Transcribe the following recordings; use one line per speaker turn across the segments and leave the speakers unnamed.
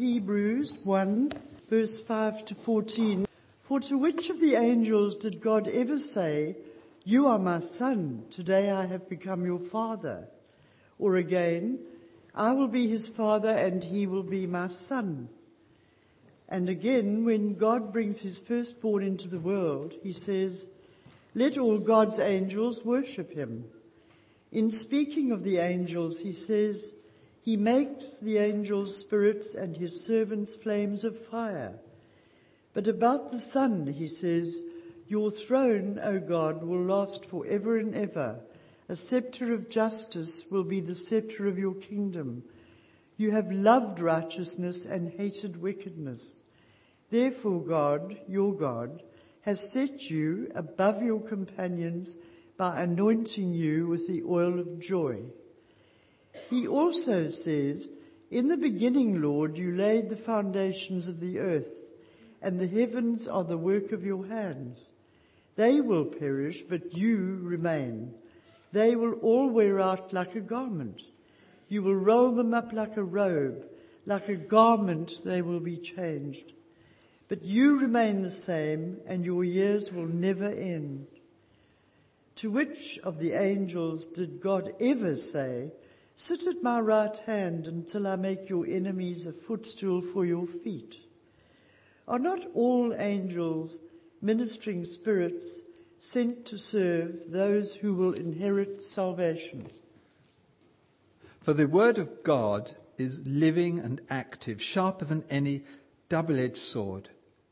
Hebrews 1, verse 5 to 14. For to which of the angels did God ever say, "You are my son, today I have become your father"? Or again, "I will be his father and he will be my son"? And again, when God brings his firstborn into the world, he says, "Let all God's angels worship him." In speaking of the angels, he says, "He makes the angels spirits and his servants flames of fire." But about the Son, he says, "Your throne, O God, will last forever and ever. A scepter of justice will be the scepter of your kingdom. You have loved righteousness and hated wickedness. Therefore God, your God, has set you above your companions by anointing you with the oil of joy." He also says, "In the beginning, Lord, you laid the foundations of the earth, and the heavens are the work of your hands. They will perish, but you remain. They will all wear out like a garment. You will roll them up like a robe. Like a garment they will be changed. But you remain the same, and your years will never end." To which of the angels did God ever say, "Sit at my right hand until I make your enemies a footstool for your feet"? Are not all angels ministering spirits sent to serve those who will inherit salvation?
For the word of God is living and active, sharper than any double-edged sword.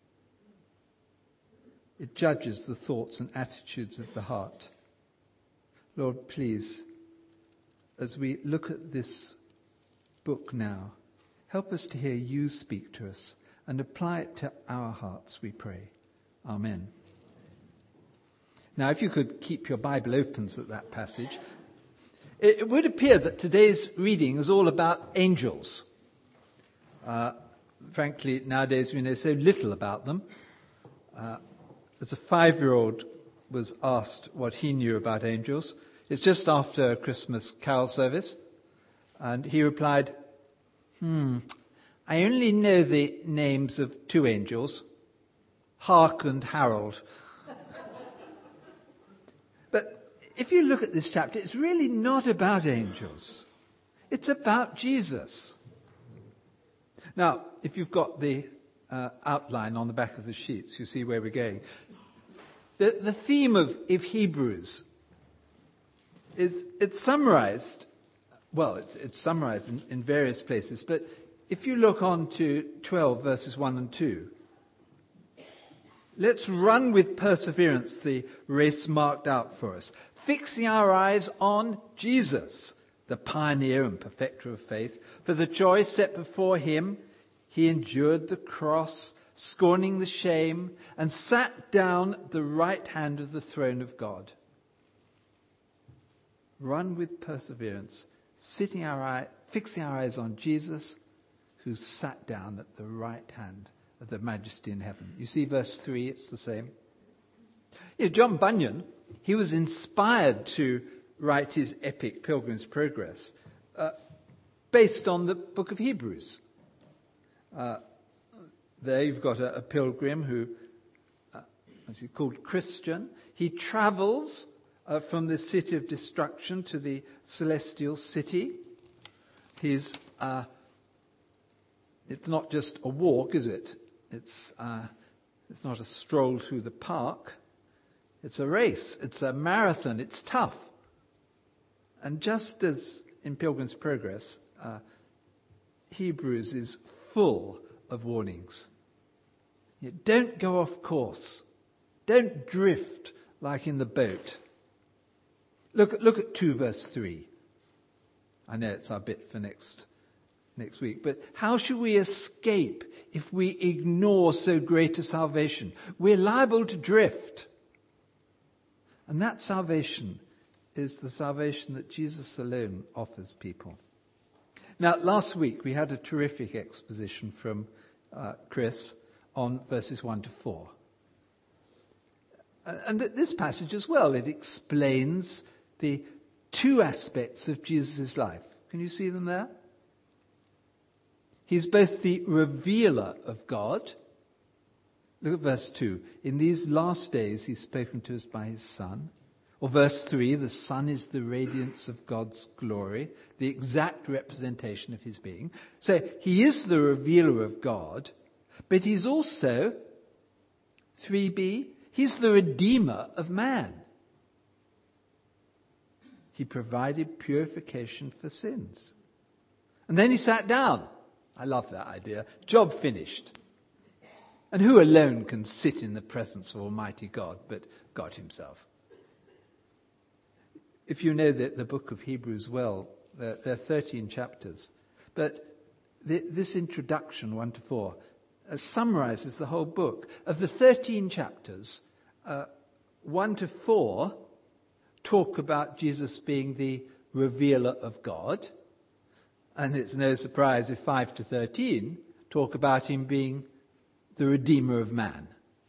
It judges the thoughts and attitudes of the heart. Lord, please, as we look at this book now, help us to hear you speak to us and apply it to our hearts, we pray. Amen. Now, if you could keep your Bible open at that passage, it would appear that today's reading is all about angels. Frankly, nowadays we know so little about them. As a 5-year-old was asked what he knew about angels, it's just after a Christmas carol service, and he replied, "I only know the names of 2 angels, Hark and Harold." But if you look at this chapter, it's really not about angels. It's about Jesus. Now, if you've got the outline on the back of the sheets, you see where we're going. The theme of Hebrews it's summarized. Well, it's summarized in various places, but if you look on to 12 verses 1 and 2, let's run with perseverance the race marked out for us, fixing our eyes on Jesus, the pioneer and perfecter of faith. For the joy set before him, he endured the cross, scorning the shame, and sat down at the right hand of the throne of God. Run with perseverance, fixing our eyes on Jesus, who sat down at the right hand of the Majesty in heaven. You see verse 3, it's the same. John Bunyan, he was inspired to write his epic Pilgrim's Progress based on the book of Hebrews. There you've got a pilgrim who is called Christian. He travels from the city of destruction to the celestial city. It's not just a walk, is it? It's not a stroll through the park. It's a race. It's a marathon. It's tough. And just as in Pilgrim's Progress, Hebrews is full of warnings. Don't go off course. Don't drift like in the boat. Look at 2 verse 3. I know it's our bit for next week, but how should we escape if we ignore so great a salvation? We're liable to drift. And that salvation is the salvation that Jesus alone offers people. Now, last week we had a terrific exposition from Chris on verses 1 to 4. And this passage as well, it explains the 2 aspects of Jesus' life. Can you see them there? He's both the revealer of God. Look at verse 2. In these last days he's spoken to us by his Son. Or verse 3, the Son is the radiance of God's glory, the exact representation of his being. So he is the revealer of God, but he's also, 3b, he's the redeemer of man. He provided purification for sins. And then he sat down. I love that idea. Job finished. And who alone can sit in the presence of Almighty God but God himself? If you know the book of Hebrews well, there are 13 chapters. But this introduction, 1 to 4, summarizes the whole book. Of the 13 chapters, 1 to 4 talk about Jesus being the revealer of God. And it's no surprise if 5 to 13 talk about him being the redeemer of man.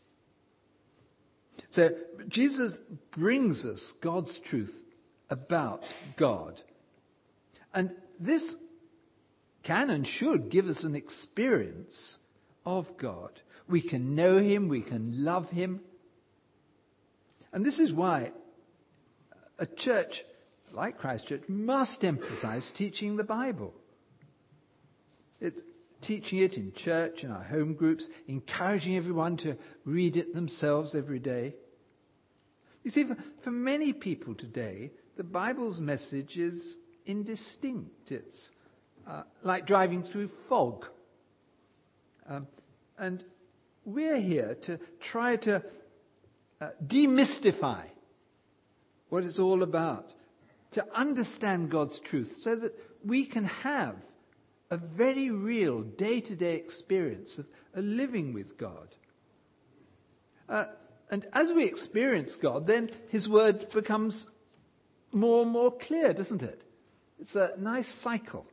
So Jesus brings us God's truth about God. And this can and should give us an experience of God. We can know him, we can love him. And this is why a church like Christ Church must emphasize teaching the Bible. It's teaching it in church, in our home groups, encouraging everyone to read it themselves every day. You see, for many people today, the Bible's message is indistinct. It's like driving through fog. And we're here to try to demystify what it's all about, to understand God's truth so that we can have a very real day-to-day experience of living with God. And as we experience God, then his word becomes more and more clear, doesn't it? It's a nice cycle.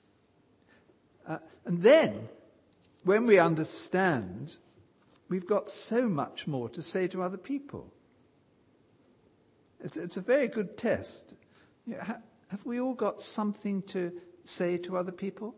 And then, when we understand, we've got so much more to say to other people. It's a very good test. You know, have we all got something to say to other people?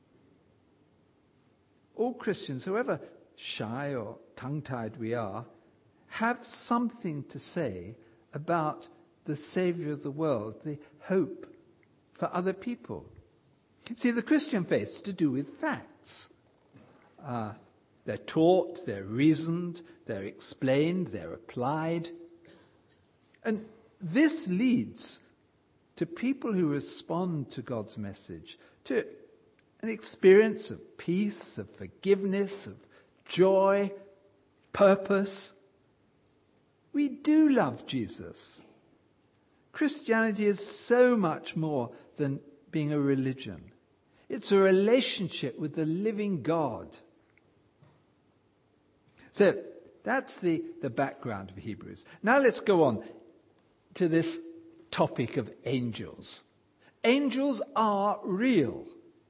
All Christians, however shy or tongue-tied we are, have something to say about the Saviour of the world, the hope for other people. See, the Christian faith is to do with facts. They're taught, they're reasoned, they're explained, they're applied. And this leads to people who respond to God's message, to an experience of peace, of forgiveness, of joy, purpose. We do love Jesus. Christianity is so much more than being a religion. It's a relationship with the living God. So that's the background of Hebrews. Now let's go on to this topic of angels. Angels are real.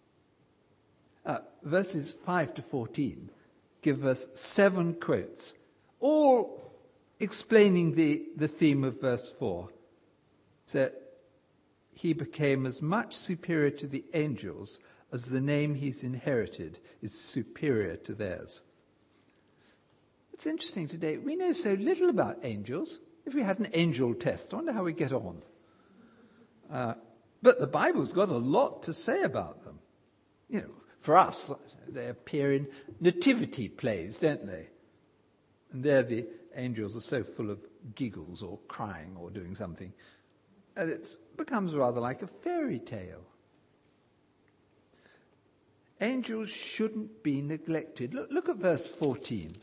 Verses 5 to 14 give us 7 quotes, all explaining the theme of verse 4. So he became as much superior to the angels as the name he's inherited is superior to theirs. It's interesting today. We know so little about angels. If we had an angel test, I wonder how we get on. But the Bible's got a lot to say about them. You know, for us, they appear in nativity plays, don't they? And there the angels are so full of giggles or crying or doing something. And it becomes rather like a fairy tale. Angels shouldn't be neglected. Look at verse 14.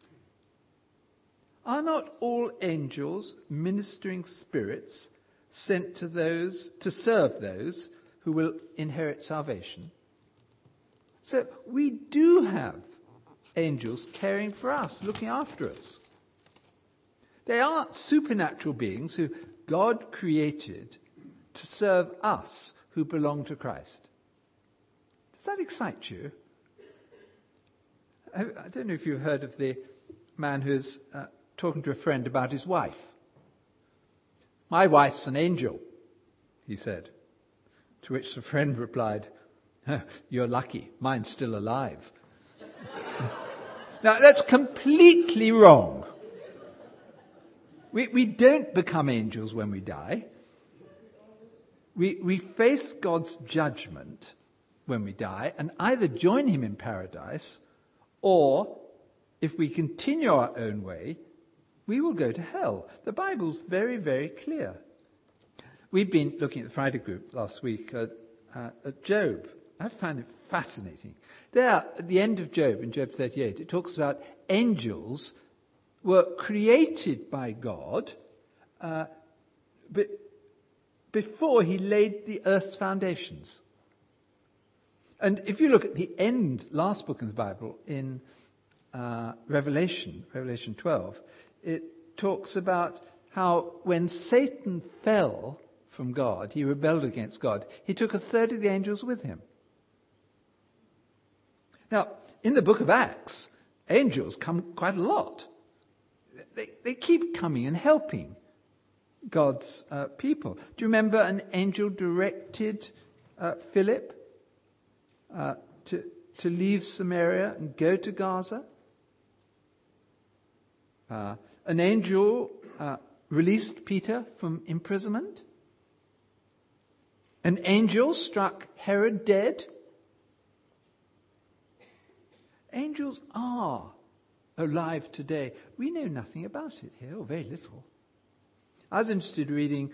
Are not all angels ministering spirits sent to serve those who will inherit salvation? So we do have angels caring for us, looking after us. They are supernatural beings who God created to serve us who belong to Christ. Does that excite you? I don't know if you've heard of the man who's talking to a friend about his wife. My wife's an angel, he said. To which the friend replied, You're lucky. Mine's still alive. Now, that's completely wrong. We don't become angels when we die. We face God's judgment when we die and either join him in paradise, or if we continue our own way, we will go to hell. The Bible's very, very clear. We've been looking at the Friday group last week at Job. I found it fascinating. There, at the end of Job, in Job 38, it talks about angels were created by God before he laid the earth's foundations. And if you look at the last book in the Bible, in Revelation 12, it talks about how when Satan fell from God, he rebelled against God, he took a third of the angels with him. Now, in the book of Acts, angels come quite a lot. They keep coming and helping God's people. Do you remember an angel directed Philip to leave Samaria and go to Gaza? An angel released Peter from imprisonment. An angel struck Herod dead. Angels are alive today. We know nothing about it here, or very little. I was interested reading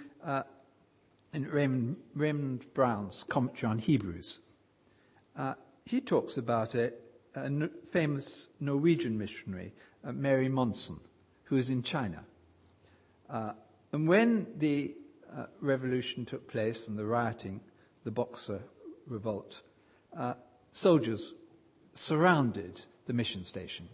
in Raymond Brown's commentary on Hebrews. He talks about a famous Norwegian missionary, Mary Monson, who is in China. And when the revolution took place and the rioting, the Boxer revolt, soldiers surrounded the mission station.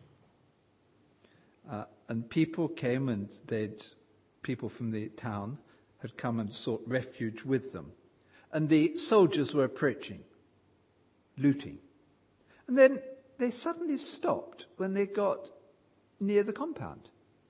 And people came and people from the town had come and sought refuge with them. And the soldiers were approaching, looting. And then they suddenly stopped when they got near the compound.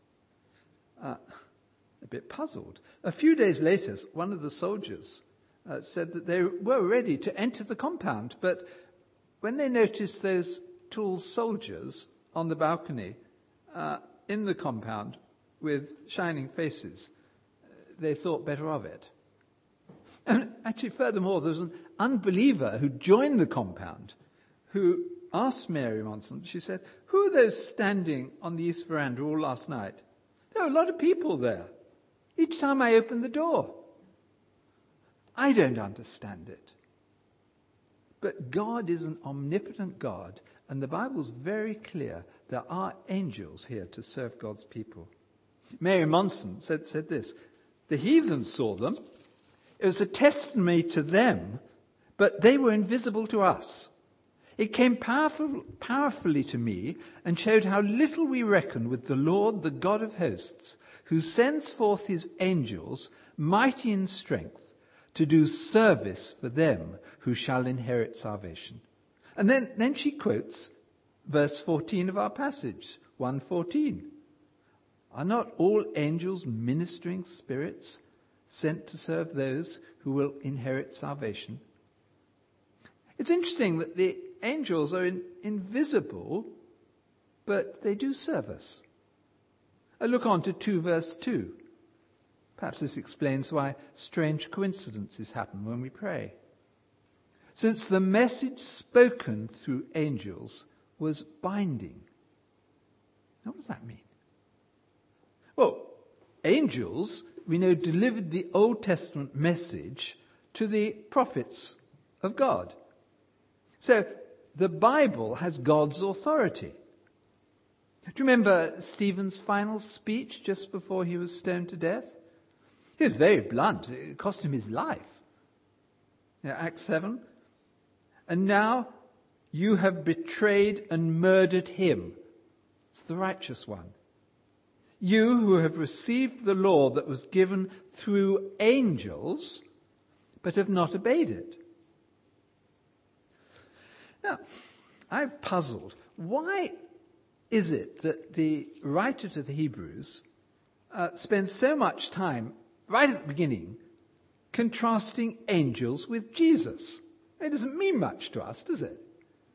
A bit puzzled. A few days later, one of the soldiers said that they were ready to enter the compound, but when they noticed those tall soldiers on the balcony in the compound with shining faces, they thought better of it. And actually, furthermore, there was an unbeliever who joined the compound who asked Mary Monson, she said, "Who are those standing on the east veranda all last night?" "There were a lot of people there. Each time I opened the door." I don't understand it. But God is an omnipotent God, and the Bible's very clear. There are angels here to serve God's people. Mary Monson said this: "The heathen saw them. It was a testimony to them, but they were invisible to us. It came powerfully to me and showed how little we reckon with the Lord, the God of hosts, who sends forth his angels, mighty in strength, to do service for them who shall inherit salvation." And then she quotes verse 14 of our passage, 1:14. "Are not all angels ministering spirits sent to serve those who will inherit salvation?" It's interesting that the angels are invisible, but they do serve us. I look on to 2 verse 2. Perhaps this explains why strange coincidences happen when we pray. "Since the message spoken through angels was binding." What does that mean? Well, angels, we know, delivered the Old Testament message to the prophets of God. So the Bible has God's authority. Do you remember Stephen's final speech just before he was stoned to death? He was very blunt. It cost him his life. Acts 7. "And now you have betrayed and murdered him." It's the righteous one. "You who have received the law that was given through angels, but have not obeyed it." Now, I've puzzled. Why is it that the writer to the Hebrews spends so much time, right at the beginning, contrasting angels with Jesus? It doesn't mean much to us, does it?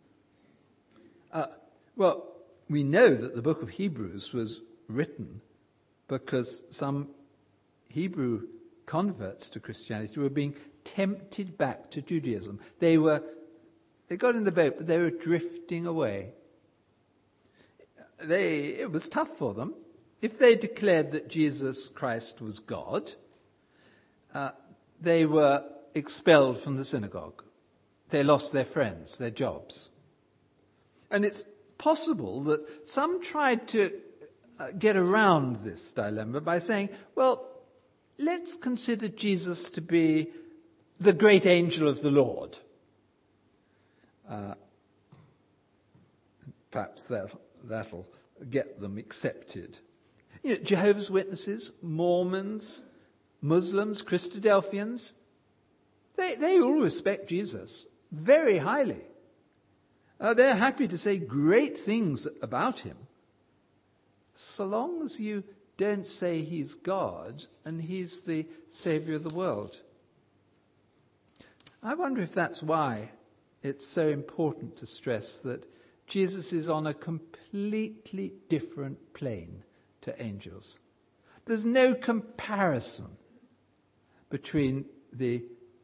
Well, we know that the book of Hebrews was written because some Hebrew converts to Christianity were being tempted back to Judaism. They got in the boat, but they were drifting away. It was tough for them. If they declared that Jesus Christ was God, they were expelled from the synagogue. They lost their friends, their jobs. And it's possible that some tried to get around this dilemma by saying, well, let's consider Jesus to be the great angel of the Lord. Perhaps that'll get them accepted. Jehovah's Witnesses, Mormons, Muslims, Christadelphians, they all respect Jesus very highly. They're happy to say great things about him, so long as you don't say he's God and he's the Saviour of the world. I wonder if that's why it's so important to stress that Jesus is on a completely different plane to angels. There's no comparison between the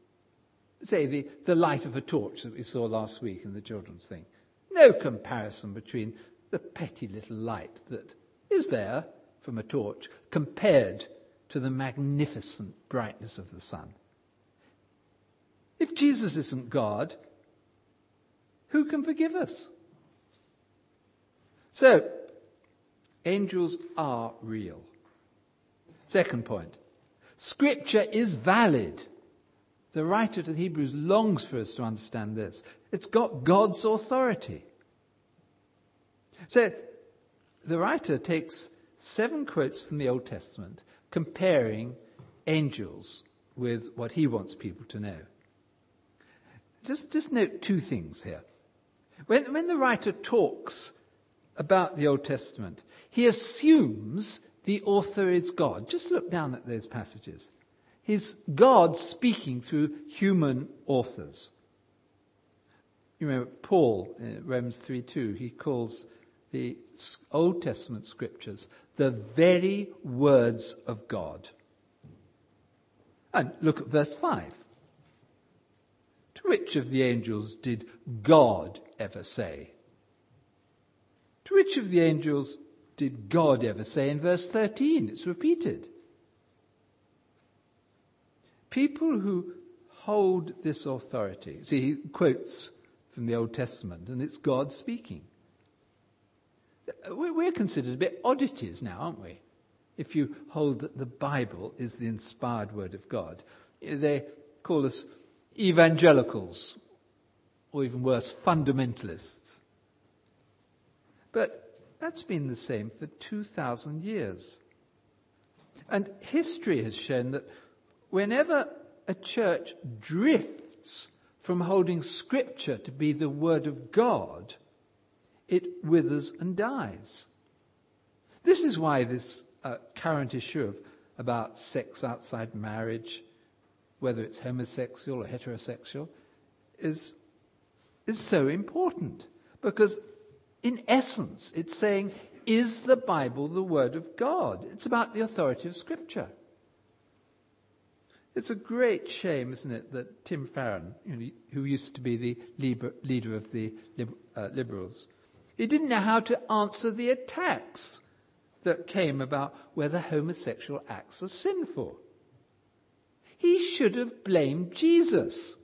light of a torch that we saw last week in the children's thing. No comparison between the petty little light that is there from a torch compared to the magnificent brightness of the sun. If Jesus isn't God, who can forgive us? So, angels are real. Second point, Scripture is valid. The writer to the Hebrews longs for us to understand this. It's got God's authority. So, the writer takes 7 quotes from the Old Testament comparing angels with what he wants people to know. Just note 2 things here. When the writer talks about the Old Testament, he assumes the author is God. Just look down at those passages. He's God speaking through human authors. You remember Paul in Romans 3:2, he calls the Old Testament scriptures the very words of God. And look at verse 5. To which of the angels did God ever say? To which of the angels did God ever say? In verse 13, it's repeated. People who hold this authority, see, he quotes from the Old Testament, and it's God speaking. We're considered a bit oddities now, aren't we? If you hold that the Bible is the inspired word of God. They call us evangelicals, or even worse, fundamentalists. But that's been the same for 2,000 years. And history has shown that whenever a church drifts from holding Scripture to be the Word of God, it withers and dies. This is why this current issue about sex outside marriage, whether it's homosexual or heterosexual, is so important. Because in essence, it's saying, is the Bible the Word of God? It's about the authority of Scripture. It's a great shame, isn't it, that Tim Farron, who used to be the leader of the Liberals, he didn't know how to answer the attacks that came about whether homosexual acts are sinful. He should have blamed Jesus.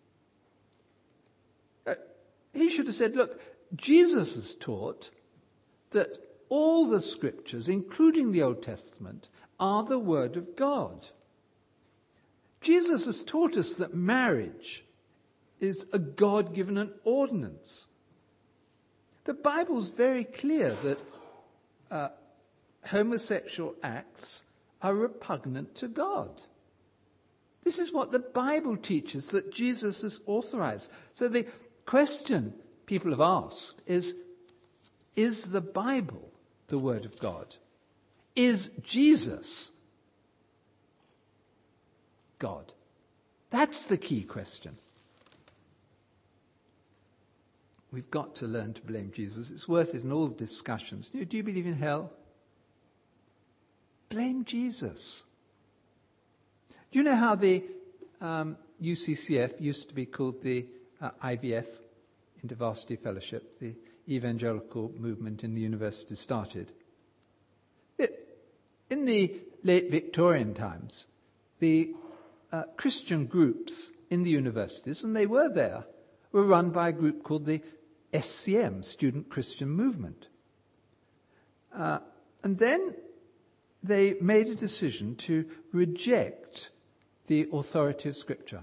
He should have said, look, Jesus has taught that all the scriptures, including the Old Testament, are the Word of God. Jesus has taught us that marriage is a God-given ordinance. The Bible's very clear that homosexual acts are repugnant to God. This is what the Bible teaches, that Jesus has authorized. So the question people have asked is the Bible the Word of God? Is Jesus God? That's the key question. we've got to learn to blame Jesus. It's worth it in all the discussions. Do you believe in hell? Blame Jesus. Do you know how the UCCF used to be called the IVF, InterVarsity Fellowship, the evangelical movement in the university started? In the late Victorian times, the Christian groups in the universities, and they were there, were run by a group called the SCM, Student Christian Movement. And then they made a decision to reject the authority of Scripture.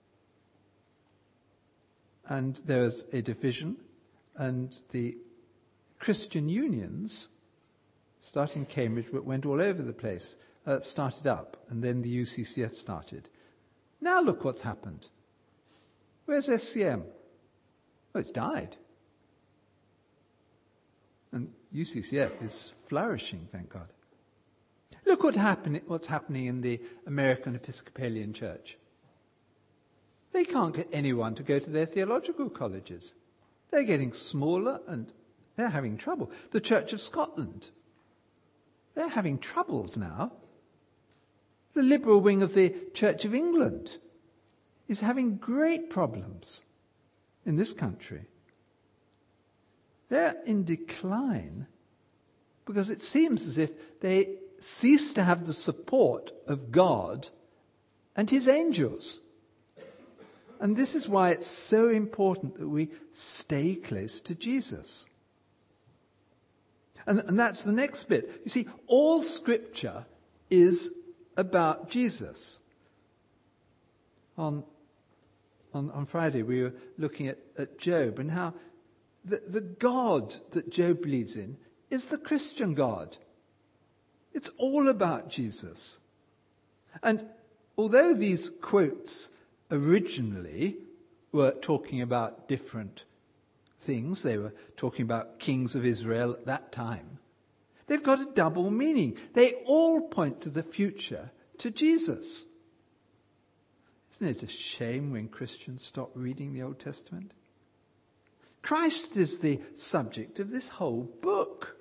And there was a division, and the Christian unions, starting in Cambridge, but went all over the place, started up, and then the UCCF started. Now look what's happened. Where's SCM? Oh, it's died. And UCCF is flourishing, thank God. Look what's happening in the American Episcopalian Church. They can't get anyone to go to their theological colleges. They're getting smaller and they're having trouble. The Church of Scotland, they're having troubles now. The liberal wing of the Church of England is having great problems in this country. They're in decline because it seems as if they cease to have the support of God and his angels. And this is why it's so important that we stay close to Jesus. And that's the next bit. You see, all Scripture is about Jesus. On Friday we were looking at Job and how the God that Job believes in is the Christian God. It's all about Jesus. And although these quotes originally were talking about different things, they were talking about kings of Israel at that time, they've got a double meaning. They all point to the future, to Jesus. Isn't it a shame when Christians stop reading the Old Testament? Christ is the subject of this whole book.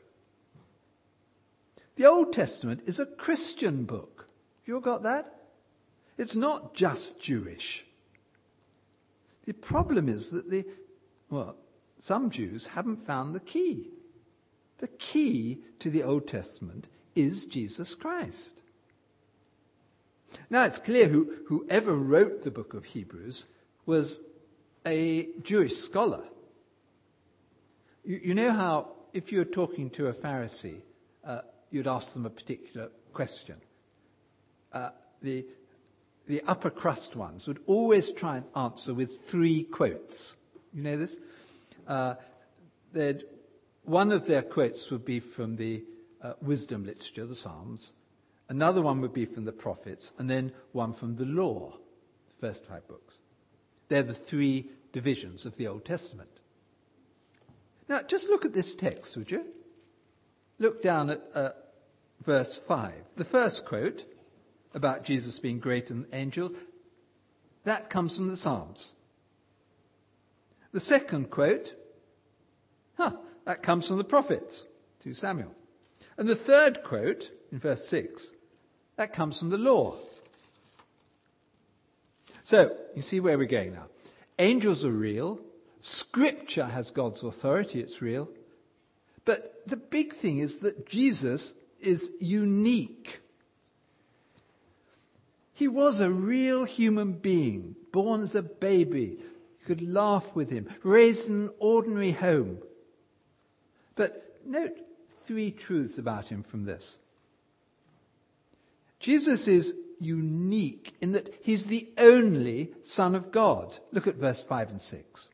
The Old Testament is a Christian book. You all got that? It's not just Jewish. The problem is that some Jews haven't found the key. The key to the Old Testament is Jesus Christ. Now it's clear whoever wrote the book of Hebrews was a Jewish scholar. You know how if you're talking to a Pharisee, you'd ask them a particular question. The upper crust ones would always try and answer with 3 quotes. You know this? One of their quotes would be from the wisdom literature, the Psalms. Another one would be from the prophets, and then one from the law, the first 5 books. They're the 3 divisions of the Old Testament. Now, just look at this text, would you? Look down at verse 5. The first quote about Jesus being greater than angels, that comes from the Psalms. The second quote, that comes from the prophets, 2 Samuel. And the third quote, in verse 6, that comes from the law. So, you see where we're going now. Angels are real. Scripture has God's authority, it's real. But the big thing is that Jesus is unique. He was a real human being, born as a baby. You could laugh with him, raised in an ordinary home. But note 3 truths about him from this. Jesus is unique in that he's the only Son of God. Look at verse 5 and 6.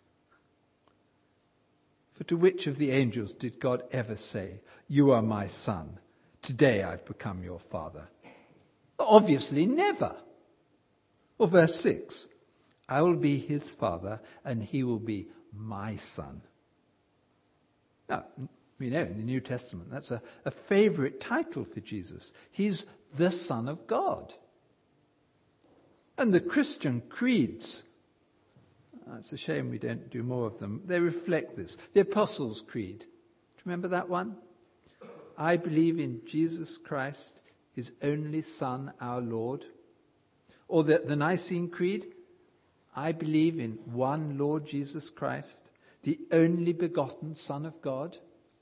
For to which of the angels did God ever say, "You are my son, today I've become your father"? Obviously never. Or verse 6, I will be his father and he will be my son. Now, we know in the New Testament that's a favorite title for Jesus. He's the Son of God. And the Christian creeds, It's a shame we don't do more of them. They reflect this. The Apostles' Creed. Do you remember that one? I believe in Jesus Christ, his only Son, our Lord. Or the Nicene Creed. I believe in one Lord Jesus Christ, the only begotten Son of God.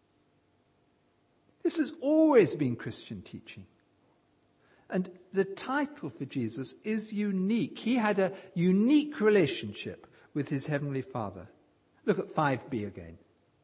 This has always been Christian teaching. And the title for Jesus is unique. He had a unique relationship with his heavenly Father. Look at 5b again.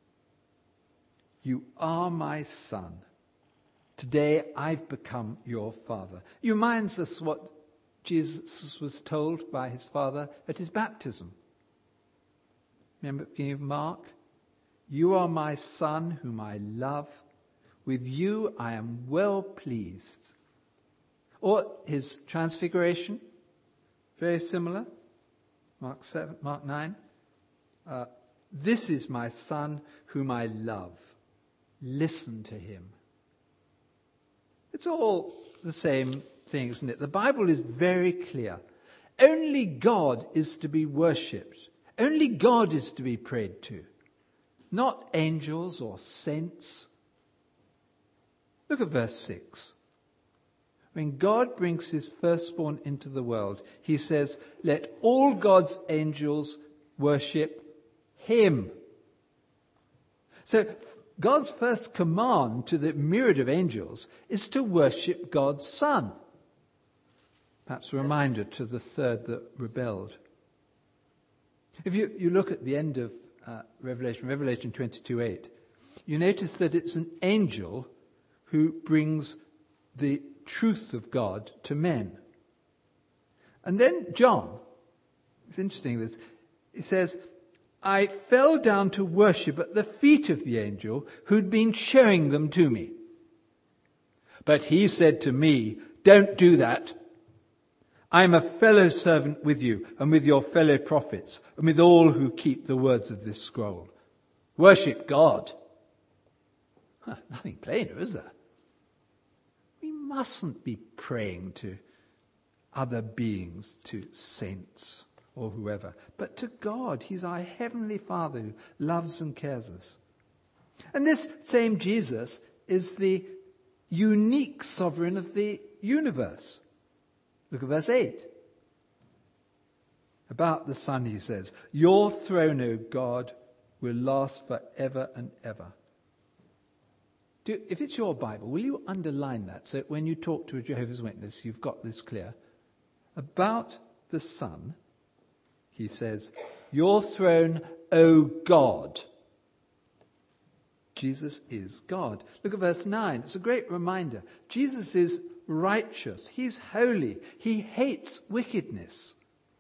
You are my Son. Today I've become your Father. It reminds us what Jesus was told by his Father at his baptism. Remember at the beginning of Mark? You are my Son whom I love. With you I am well pleased. Or his transfiguration, very similar. Mark 9. This is my Son whom I love. Listen to him. It's all the same thing, isn't it? The Bible is very clear. Only God is to be worshipped. Only God is to be prayed to. Not angels or saints. Look at verse 6. When God brings his firstborn into the world, he says, let all God's angels worship him. So God's first command to the myriad of angels is to worship God's Son. Perhaps a reminder to the third that rebelled. If you look at the end of Revelation 22:8, you notice that it's an angel who brings the truth of God to men. And then John, it's interesting this, he says, I fell down to worship at the feet of the angel who'd been showing them to me. But he said to me, don't do that. I am a fellow servant with you and with your fellow prophets and with all who keep the words of this scroll. Worship God. Nothing plainer, is there? We mustn't be praying to other beings, to saints or whoever, but to God. He's our heavenly Father who loves and cares us. And this same Jesus is the unique sovereign of the universe. Look at verse 8. About the Son, he says, your throne, O God, will last forever and ever. If it's your Bible, will you underline that so that when you talk to a Jehovah's Witness, you've got this clear? About the Son, he says, your throne, O God. Jesus is God. Look at verse 9. It's a great reminder. Jesus is righteous. He's holy. He hates wickedness.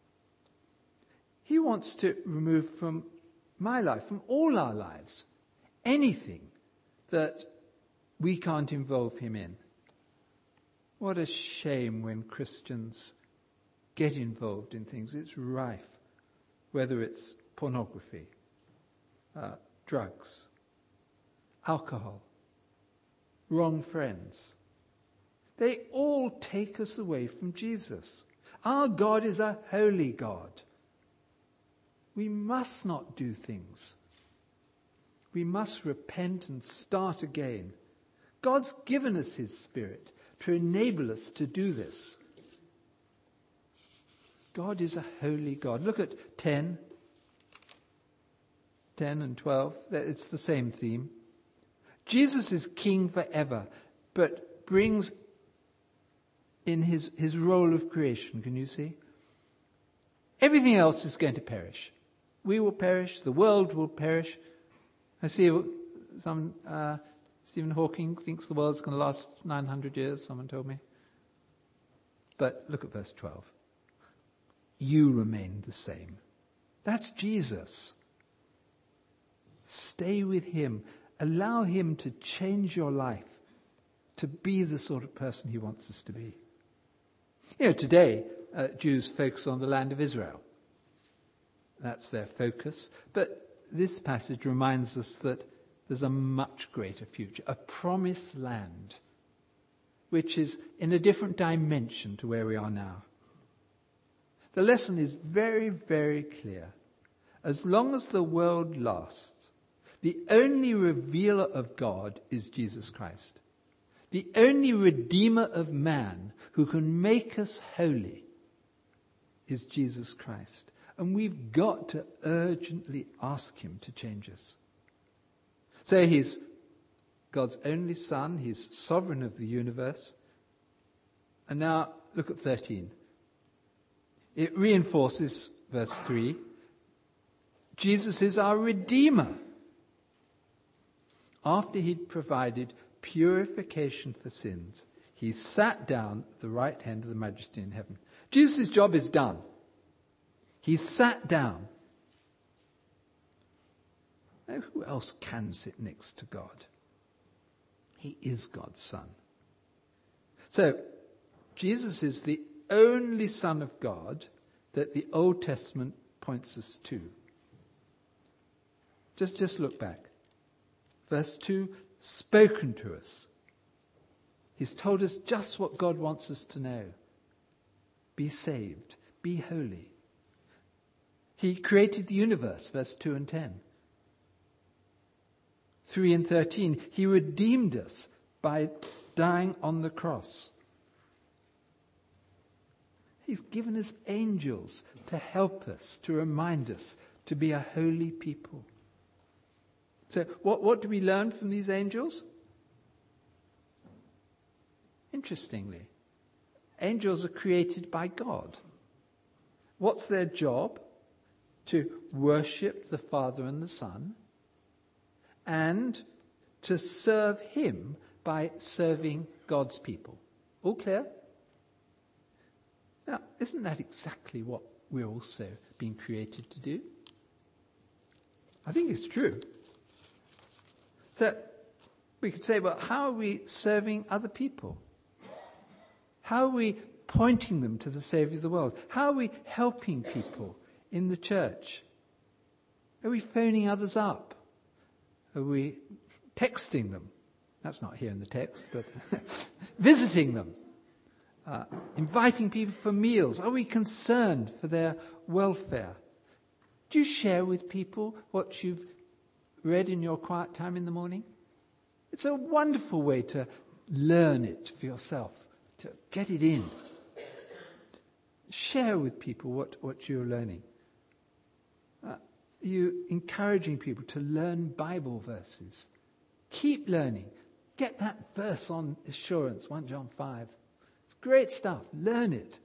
He wants to remove from my life, from all our lives, anything that we can't involve him in. What a shame when Christians get involved in things. It's rife, whether it's pornography, drugs, alcohol, wrong friends. They all take us away from Jesus. Our God is a holy God. We must not do things. We must repent and start again. God's given us his Spirit to enable us to do this. God is a holy God. Look at 10 and 12. It's the same theme. Jesus is king forever, but brings in his role of creation, can you see? Everything else is going to perish. We will perish. The world will perish. I see some... Stephen Hawking thinks the world's going to last 900 years, someone told me. But look at verse 12. You remain the same. That's Jesus. Stay with him. Allow him to change your life, to be the sort of person he wants us to be. You know, today, Jews focus on the land of Israel. That's their focus. But this passage reminds us that there's a much greater future, a promised land, which is in a different dimension to where we are now. The lesson is very, very clear. as long as the world lasts, the only revealer of God is Jesus Christ. The only redeemer of man who can make us holy is Jesus Christ. And we've got to urgently ask him to change us. So he's God's only Son. He's sovereign of the universe. And now look at 13. It reinforces verse 3. Jesus is our Redeemer. After he'd provided purification for sins, he sat down at the right hand of the Majesty in heaven. Jesus' job is done. He sat down. Now, who else can sit next to God? He is God's Son. So, Jesus is the only Son of God that the Old Testament points us to. Just look back. Verse 2, spoken to us. He's told us just what God wants us to know. Be saved. Be holy. He created the universe, verse 2 and 10. 3 and 13, he redeemed us by dying on the cross. He's given us angels to help us, to remind us to be a holy people. So what do we learn from these angels? Interestingly, angels are created by God. What's their job? To worship the Father and the Son and to serve him by serving God's people. All clear? Now, isn't that exactly what we're also being created to do? I think it's true. So we could say, well, how are we serving other people? How are we pointing them to the Savior of the world? How are we helping people in the church? Are we phoning others up? Are we texting them? That's not here in the text, but visiting them. Inviting people for meals. Are we concerned for their welfare? Do you share with people what you've read in your quiet time in the morning? It's a wonderful way to learn it for yourself, to get it in. Share with people what you're learning. You encouraging people to learn Bible verses. Keep learning. Get that verse on assurance, 1 John 5. It's great stuff. Learn it.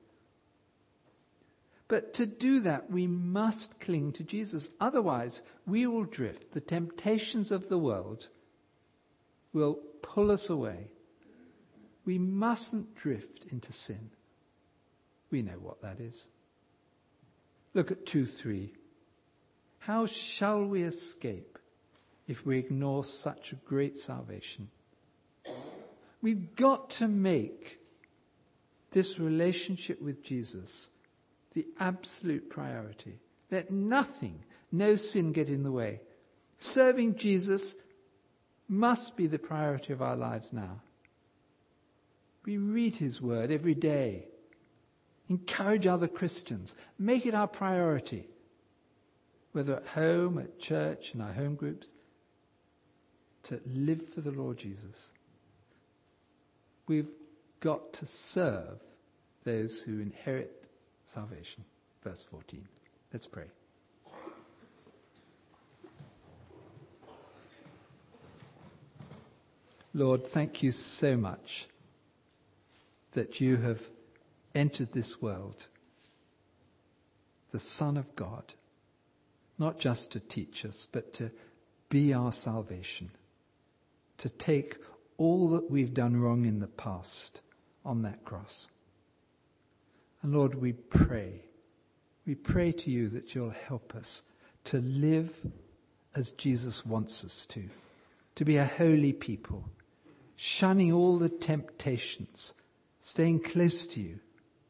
But to do that, we must cling to Jesus. Otherwise, we will drift. The temptations of the world will pull us away. We mustn't drift into sin. We know what that is. Look at 2:3. How shall we escape if we ignore such a great salvation? We've got to make this relationship with Jesus the absolute priority. Let nothing, no sin get in the way. Serving Jesus must be the priority of our lives now. We read his word every day. Encourage other Christians. Make it our priority. Whether at home, at church, in our home groups, to live for the Lord Jesus. We've got to serve those who inherit salvation. Verse 14. Let's pray. Lord, thank you so much that you have entered this world, the Son of God, not just to teach us, but to be our salvation, to take all that we've done wrong in the past on that cross. And Lord, we pray to you that you'll help us to live as Jesus wants us to be a holy people, shunning all the temptations, staying close to you,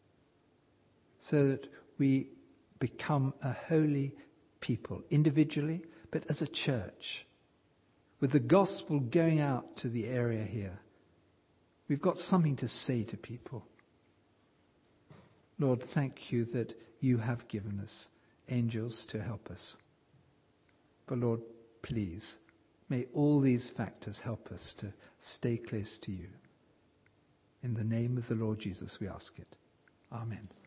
so that we become a holy people, individually, but as a church, with the gospel going out to the area here. We've got something to say to people. Lord, thank you that you have given us angels to help us. But Lord, please, may all these factors help us to stay close to you. In the name of the Lord Jesus we ask it. Amen.